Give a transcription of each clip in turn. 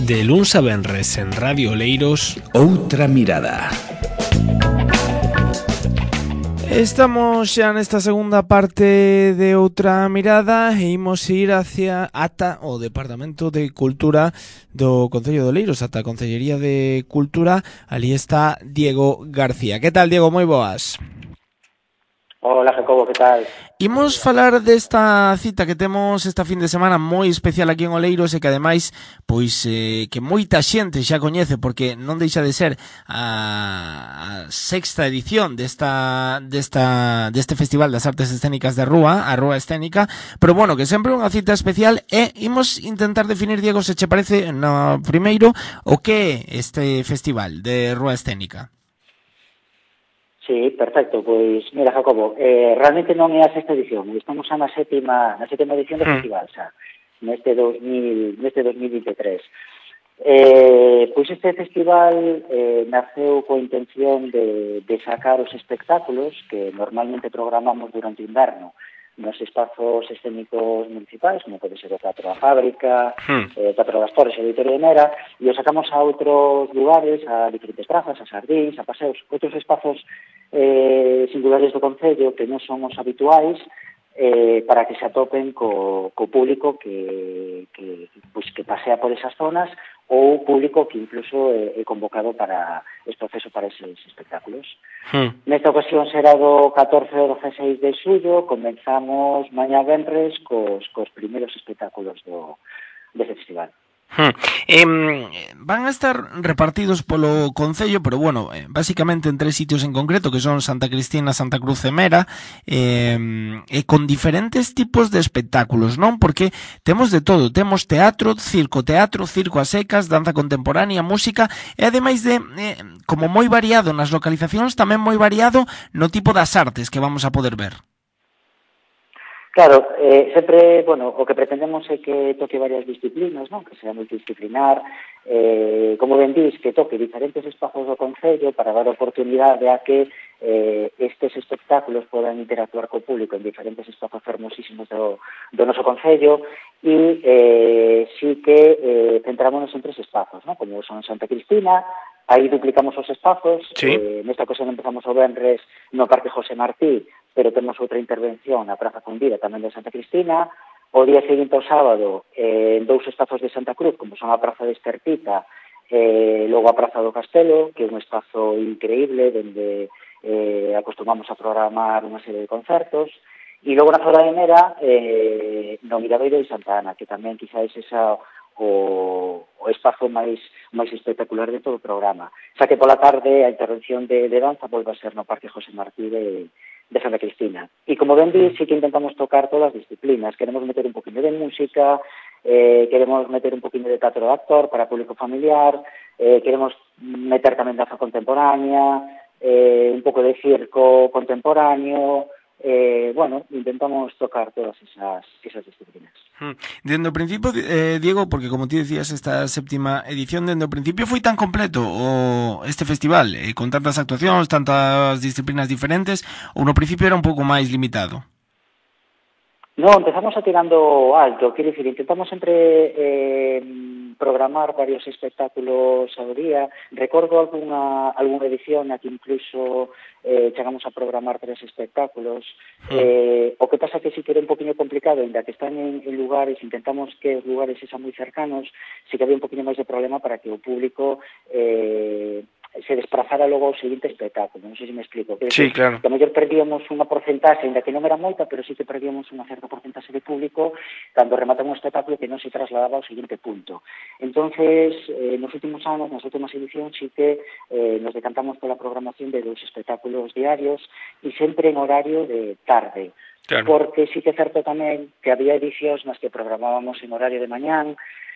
De luns a venres en Radio Oleiros, Outra mirada. Estamos xa nesta segunda parte de Outra mirada e imos ir ata o Departamento de Cultura do Concello de Oleiros, ata a Concellería de Cultura. Ali está Diego García. Que tal, Diego? Moi boas. Hola, Jacobo, que tal? Imos falar desta cita que temos esta fin de semana moi especial aquí en Oleiros e que ademais pois que moita xente xa coñece porque non deixa de ser a sexta edición deste Festival das Artes Escénicas de Rúa, a Rúa Escénica, pero bueno, que sempre é unha cita especial e imos intentar definir, Diego, se che parece no primeiro o que é este festival de Rúa Escénica. Sí, perfecto. Pois, mira, Jacobo, realmente non é a sexta edición, estamos xa na sétima edición do festival, xa, neste 2023. Pois este festival naceu coa intención de sacar os espectáculos que normalmente programamos durante o inverno nos espazos escénicos municipais, como pode ser o Teatro da Fábrica, o Teatro das Torres e o Auditorio de Mera, e os sacamos a outros lugares, a diferentes prazas, a Sardís, a paseos, outros espazos singulares do Concello que non son os habituais, para que se atopen co público que pasea por esas zonas ou público que incluso é convocado para este proceso para eses espectáculos. Nesta ocasión será do 14 ao 16 de xullo, comenzamos mañá venres cos primeiros espectáculos deste festival. Van a estar repartidos polo Concello, pero bueno, básicamente en tres sitios en concreto, que son Santa Cristina, Santa Cruz e Mera, e con diferentes tipos de espectáculos, non? Porque temos de todo, temos teatro, circo a secas, danza contemporánea, música, e ademais de, como moi variado nas localizacións, tamén moi variado no tipo das artes que vamos a poder ver. Claro, sempre, bueno, o que pretendemos é que toque varias disciplinas, non? Que sea multidisciplinar, como ben dís, que toque diferentes espazos do Concello para dar oportunidade a que estes espectáculos podan interactuar co público en diferentes espazos fermosísimos do noso Concello e sí que centrámonos en tres espazos, non? Como son Santa Cristina, aí duplicamos os espazos, sí. Nesta ocasión empezamos o venres no Parque José Martí, pero temos outra intervención na Praza Fundida tamén de Santa Cristina. O día seguinte ao sábado en dous espazos de Santa Cruz, como son a Praza de Estertita e logo a Praza do Castelo, que é un espazo increíble onde acostumamos a programar unha serie de concertos. E logo na zona de Mera, no Miradoiro de Santa Ana, que tamén quizás esa o espazo máis espectacular de todo o programa. Xa que pola tarde a intervención de danza volve a ser no Parque José Martí de Santa Cristina. E como ben di, sí que intentamos tocar todas as disciplinas. Queremos meter un poquinho de música, queremos meter un poquinho de teatro de actor para público familiar, queremos meter tamén danza contemporánea, un pouco de circo contemporáneo. Bueno, intentamos tocar todas esas disciplinas. Dende o principio, Diego, porque como ti decías, esta séptima edición, dende o principio foi tan completo este festival, con tantas actuacións, tantas disciplinas diferentes, ou no principio era un pouco máis limitado? No, empezamos atirando alto, quero dicir, intentamos sempre programar varios espectáculos ao día. Recordo algunha edición na que incluso chegamos a programar 3 espectáculos. O que pasa que sí que era un poquinho complicado, ainda que están en lugares, intentamos que os lugares sexan moi cercanos, sí que había un poquinho máis de problema para que o público se desplazara logo ao seguinte espectáculo. Non sei se me explico. Sí, claro. Que a mellor perdíamos unha porcentaxe, ainda que non era moita, pero sí que perdíamos unha certa porcentaxe de público cando rematamos un espectáculo que non se trasladaba ao seguinte punto. Entonces, nos últimos anos, nas últimas edicións, sí que nos decantamos pola programación de 2 espectáculos diarios e sempre en horario de tarde. Claro. Porque sí que é certo tamén que había edicións nas que programábamos en horario de mañán,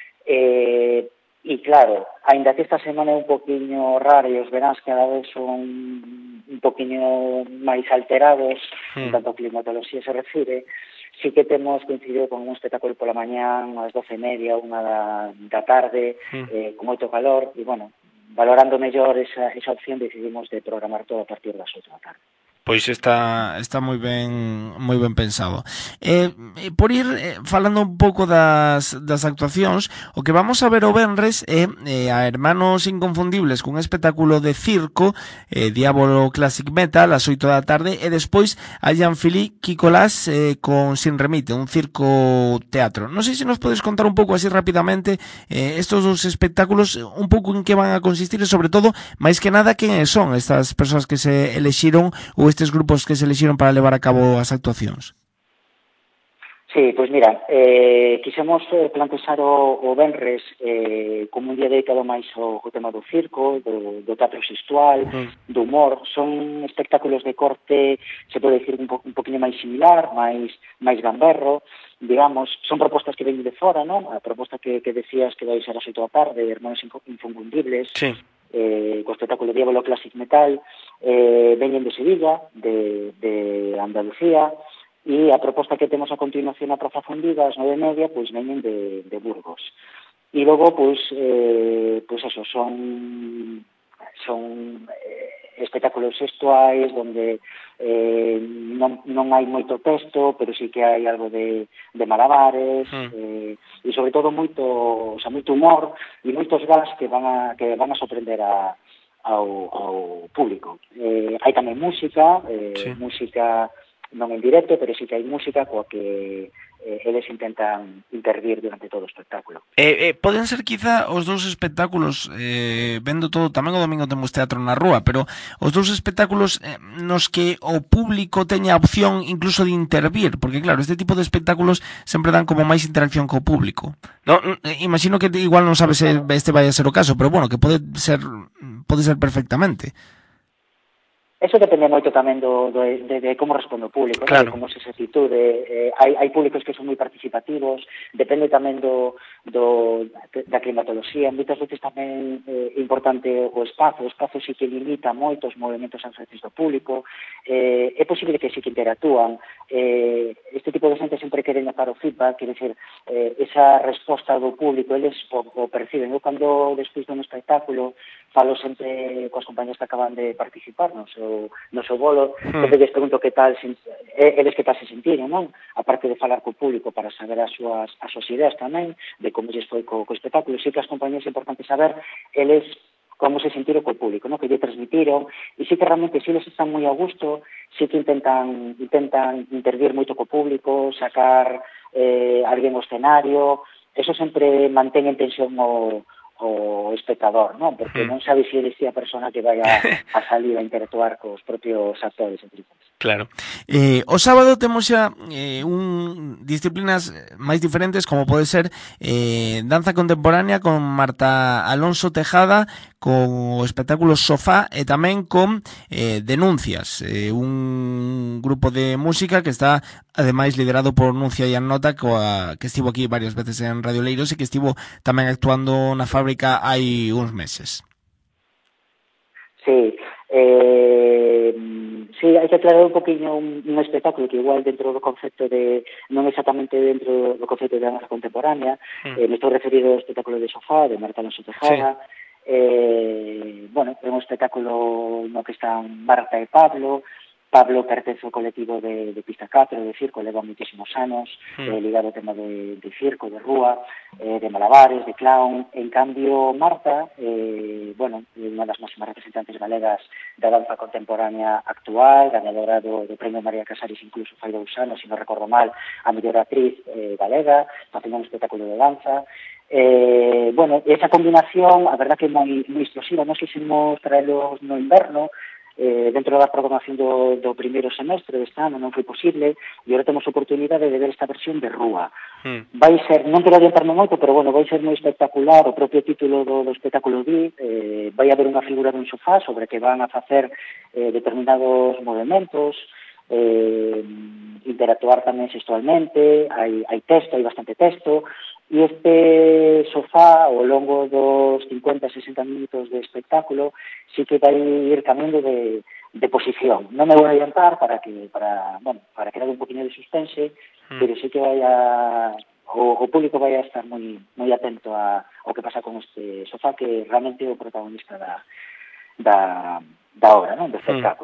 e claro, aínda que esta semana é un poquinho rara e os veráns cada vez son un poquinho máis alterados, en tanto a climatoloxía se refire, sí que temos coincidido con un espectáculo pola mañán, ás 12:30, unha da tarde, con moito calor, e bueno, valorando mellor esa opción decidimos de programar todo a partir das 8 da tarde. Pois está moi ben pensado. Por ir falando un pouco das actuacións, o que vamos a ver o venres é a Hermanos Inconfundibles cun espectáculo de circo, Diablo Classic Metal ás 8 da tarde, e despois a Jean-Philippe Quicolás con Sin Remite, un circo teatro. Non sei se nos podes contar un pouco así rapidamente estos dos espectáculos, un pouco en que van a consistir e sobre todo, máis que nada, quen son estas persoas que se elexiron ou estes grupos que se elexiron para levar a cabo as actuacións? Sí, pois mira, quixemos plantexar o Venres como un día dedicado máis ao tema do circo, do teatro sexual, do humor. Son espectáculos de corte, se pode dicir, un poquinho máis similar, máis gamberro, digamos. Son propostas que veñen de fora, non? A proposta que decías que vai ser ás 8 da tarde, Hermanos Inconfundibles, Sí. Co espectáculo Diablo Classic Metal, veñen de Sevilla, de Andalucía, e a proposta que temos a continuación na Praza Fundida, ás 9:30, pois veñen de Burgos. E logo, pois eso, son espectáculos sexuais onde non hai moito texto, pero sí que hai algo de malabares, e sobre todo moito humor e moitos gas que van a sorprender ao público. Hai tamén música, Sí. música non en directo, pero sí que hai música coa que eles intentan intervir durante todo o espectáculo. Poden ser quizá os dous espectáculos, vendo todo, tamén o domingo temos teatro na rúa, pero os dous espectáculos nos que o público teña a opción incluso de intervir, porque claro, este tipo de espectáculos sempre dan como máis interacción co público. Imagino que igual non sabes se este vai a ser o caso, pero bueno, que pode ser perfectamente. Eso depende moito tamén de como responde o público, Claro. de como se atitude. Hai públicos que son moi participativos, depende tamén da climatoloxía. Moitas veces tamén é importante o espazo sí que limita moito os movimentos ás veces do público. É posible que sí que interactúan. Este tipo de xente sempre quere notar o feedback, quer dizer, esa resposta do público, eles o perciben. Eu cando despois dun espectáculo falo sempre coas compañías que acaban de participar no seu bolo, sempre lles pregunto que tal eles que tal se sentiron, non? Aparte de falar co público para saber as súas ideas tamén, de como lles foi co espectáculo. Sí que as compañías é importante saber eles como se sentiron co público, non? Que lle transmitiron, e sí que realmente si eles están moi a gusto, sí que intentan intervir moito co público, sacar alguén ao escenario. Eso sempre mantén en tensión o espectador, non? Porque non sabe se eres a persona que vai a salir a interactuar cos propios actores e actrices. Claro. O sábado temos xa disciplinas máis diferentes, como pode ser danza contemporánea con Marta Alonso Tejada, con o espectáculo Sofá, e tamén con Denuncias, un grupo de música que está ademais liderado por Nuncia e Annota, que estivo aquí varias veces en Radio Leiros e que estivo tamén actuando na fábrica hai uns meses. Sí, hai que aclarar un poquinho un espectáculo que igual dentro do concepto non exactamente dentro do concepto de danza contemporánea, me estou referido ao espectáculo de Sofá, de Marta Alonso Tejada. É un espectáculo no que están Marta e Pablo pertence ao colectivo de Pista 4, de circo, leva moitísimos anos, ligado ao tema de circo, de rúa, de malabares, de clown. En cambio, Marta, unha das máximas representantes galegas da danza contemporánea actual, ganadora do Premio María Casares incluso fai 2 anos, se non recordo mal, a mellor actriz galega, facendo un espectáculo de danza. Esa combinación, a verdad que é moi explosiva. Nós quixemos traelos no inverno, dentro da programación do primeiro semestre deste ano non foi posible, e agora temos oportunidade de ver esta versión de rúa. Vai ser, non quero adiantarme moito, pero vai ser moi espectacular. O propio título do espectáculo vai haber unha figura dun sofá sobre que van a facer determinados movimentos, interactuar tamén sexualmente, hai texto, hai bastante texto, e este sofá ao longo dos 50-60 minutos de espectáculo sí que vai ir cambiando de posición. Non me vou adiantar para crear un poquinho de suspense, pero sí que o público vai a estar moi atento ao que pasa con este sofá, que realmente é o protagonista da obra, non? Do espectáculo.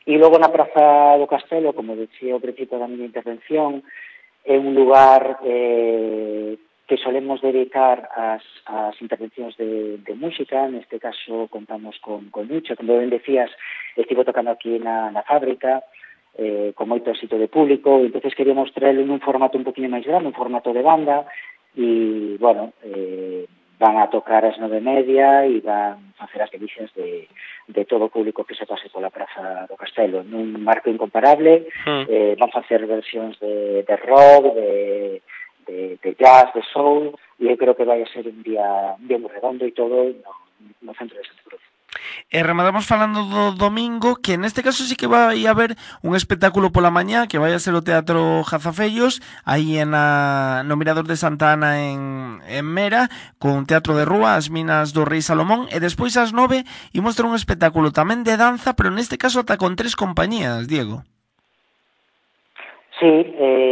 E logo na Praza do Castelo, como decía ao principio da miña intervención, é un lugar que solemos dedicar ás intervencións de música. Neste caso contamos con Nicho, como ben decías, estivo tocando aquí na fábrica, con moito éxito de público, entonces queríamos traerlo en un formato un poquinho máis grande, un formato de banda, e, bueno, van a tocar ás 9:30 e van a facer as delicias de todo o público que se pase pola Praza do Castelo. Nun marco incomparable, van facer versións de rock, de jazz, de soul, e eu creo que vai a ser un día moi redondo e todo no centro de Santa Cruz. Rematamos falando do domingo, que neste caso sí que vai haber un espectáculo pola mañá, que vai a ser o Teatro Jazafellos, aí no Mirador de Santa Ana en Mera, con teatro de rúa, as Minas do Rei Salomón, e despois ás 9 imos ter un espectáculo tamén de danza, pero neste caso ata con 3 compañías, Diego. Sí,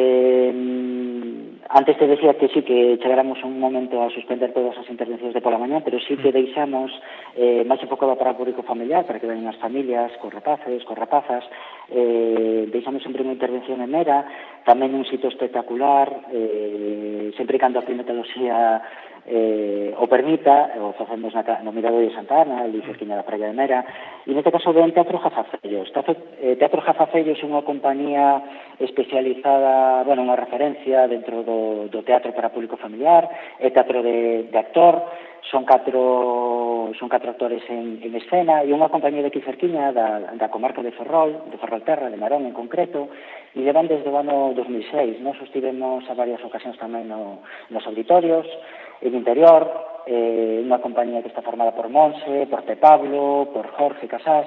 antes te decía que sí que chegáramos un momento a suspender todas as intervencións de pola mañá, pero sí que deixamos máis enfocado para o público familiar, para que veñan as familias, cos rapaces, cos rapazas. Deixamos sempre unha intervención en Mera, tamén un sitio espectacular, sempre cando a climatoloxía o permita, o facemos no Mirador de Santa Ana, ali cerquiña da praia de Mera, e neste caso ven Teatro Jazafellos. Teatro Jazafellos é unha compañía especializada, bueno, unha referencia dentro do teatro para público familiar, é teatro de actor, son catro actores en escena, e unha compañía de aquí cerquiña da comarca de Ferrolterra, de Narón en concreto, e levan desde o ano 2006. Nos estivemos a varias ocasións tamén nos auditorios, en interior, unha compañía que está formada por Monse, por Te Pablo, por Jorge Casás,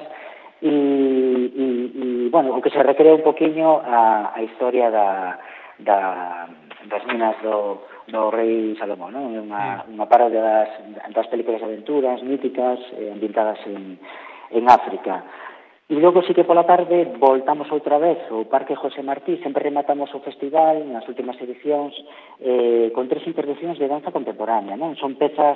e bueno, o que se recrea un poquinho a historia das minas do Rei Salomón, non? É unha parodia das películas de aventuras míticas ambientadas en África. E logo sí que pola tarde voltamos outra vez ao Parque José Martí, sempre rematamos o festival nas últimas edicións con 3 intervencións de danza contemporánea, non? Son pezas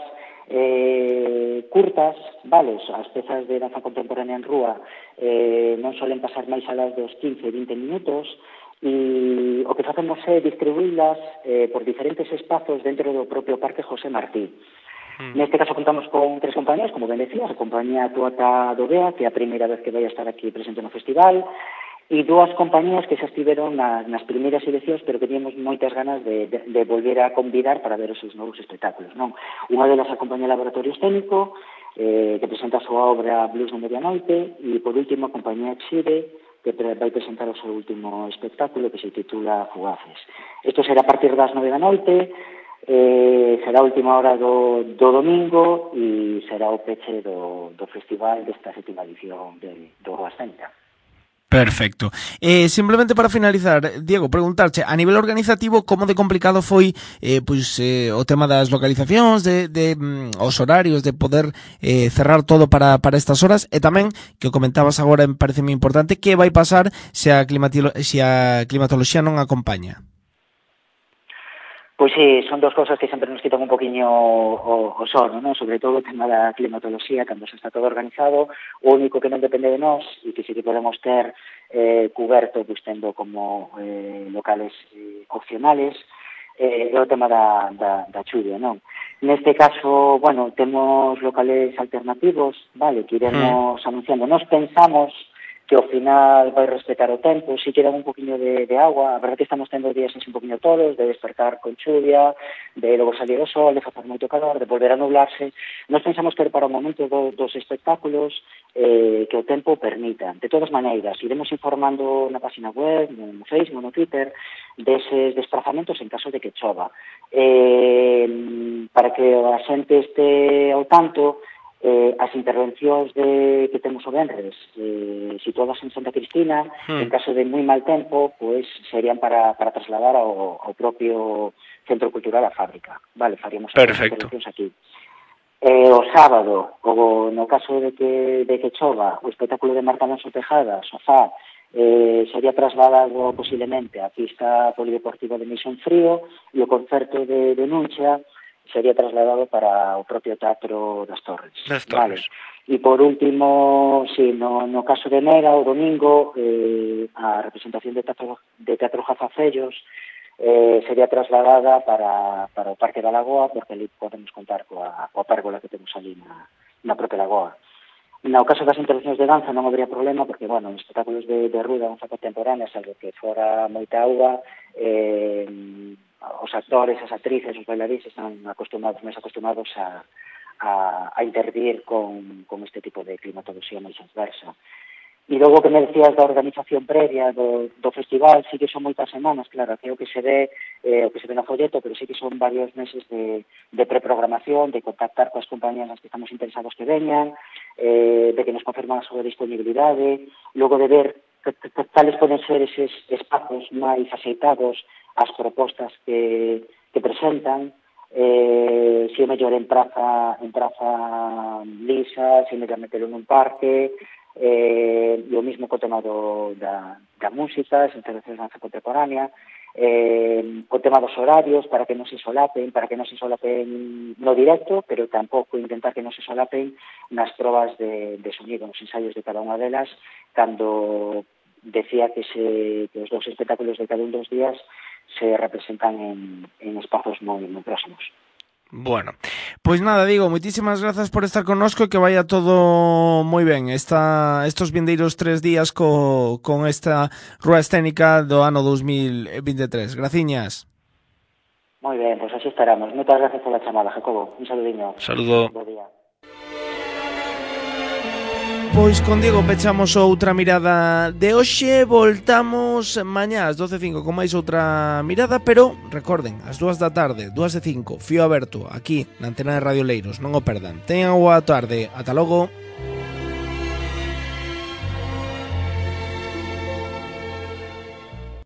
curtas, vale, as pezas de danza contemporánea en rúa non solen pasar máis alás dos 15-20 minutos, e o que facemos é distribuílas por diferentes espazos dentro do propio Parque José Martí. Neste caso contamos con 3 compañías, como ben decías, a compañía Tuata do Bea, que é a primeira vez que vai a estar aquí presente no festival, e 2 compañías que xa estiveron nas primeiras edicións, pero que teníamos moitas ganas de volver a convidar para ver os seus novos espectáculos, non? Unha delas a compañía Laboratorio Escénico, que presenta a súa obra Blues de Medianoite, e por último a compañía Exide, que vai presentar o seu último espectáculo, que se titula Fugaces. Isto será a partir das 9 da noite, será a última hora do domingo e será o peche do festival desta 7ª edición do Rúa Escénica. Perfecto. Simplemente para finalizar, Diego, preguntarche, a nivel organizativo, como de complicado foi o tema das localizacións, os horarios, de poder cerrar todo para estas horas, e tamén, que o comentabas agora, me parece moi importante, que vai pasar se a climatoloxía non acompaña? Pois sí, son 2 cosas que sempre nos quitan un poquinho o sono, non? Sobre todo o tema da climatoloxía, cando se está todo organizado, o único que non depende de nós e que sí que podemos ter cuberto, pues, tendo como locales opcionales, é o tema da chuvia, non? Neste caso, bueno, temos locales alternativos, vale, que iremos anunciando. Nos pensamos que ao final vai respetar o tempo, si queda un poquinho de agua, a verdade que estamos tendo días un poquinho todos, de despertar con chuvia, de logo salir o sol, de facer moito calor, de volver a nublarse. Nos pensamos que para o momento dos espectáculos que o tempo permita. De todas maneiras, iremos informando na página web, no Facebook, no Twitter, deses desplazamentos en caso de que chova. Para que a xente este ao tanto, as intervencións que temos o venres situadas en Santa Cristina, en caso de moi mal tempo, pois serían para trasladar ao propio Centro Cultural a Fábrica, vale, faríamos as intervencións aquí. O sábado, no caso de que chova, o espectáculo de Marta Alonso Tejada, Sofá, sería trasladado posiblemente á pista polideportiva de Misión Frío, e o concerto de Nuncia sería trasladado para o propio Teatro das Torres. Vale. E por último, sí, no caso de Mera, o domingo, a representación de Teatro Jafacellos sería trasladada para o Parque da Lagoa, porque ali podemos contar coa pérgola que temos ali na propia Lagoa. No caso das intervencións de danza non habería problema, porque, bueno, os espectáculos de rúa, danza contemporánea, salvo que fora moita auga, os actores, as actrices, os bailarines están máis acostumados a intervir con este tipo de climatoloxía máis adversa. E logo que me decías da organización previa do festival, sí que son moitas semanas, claro, que o que se ve no folleto, pero sí que son varios meses de preprogramación, de contactar coas compañías nas que estamos interesados que veñan, de que nos confirman a súa disponibilidade, logo de ver cales poden ser eses espazos máis aceitados ás propostas que presentan, se é mellor en praza lisa, se é mellor metelo nun parque, e o mismo co tema da música, as intervencións de danza contemporánea, o tema dos horarios, para que non se solapen no directo, pero tampouco intentar que non se solapen nas probas de sonido, nos ensaios de cada unha delas, cando decía que os dous espectáculos de cada un dos días se representan en espazos moi próximos. Bueno, pois nada, digo, moitísimas grazas por estar connosco e que vaya todo moi ben estos vindeiros 3 días con esta rúa escénica do ano 2023. Graciñas. Moi ben, pois así estaremos. Moitas gracias pola chamada, Jacobo. Un saludiño. Saludo. Bo día. Pois con Diego pechamos outra mirada de hoxe. Voltamos mañá ás 12:05 con máis outra mirada, pero recorden, ás 2 da tarde, 2:05, fío aberto aquí na antena de Radio Leiros, non o perdan. Teñan boa tarde, ata logo.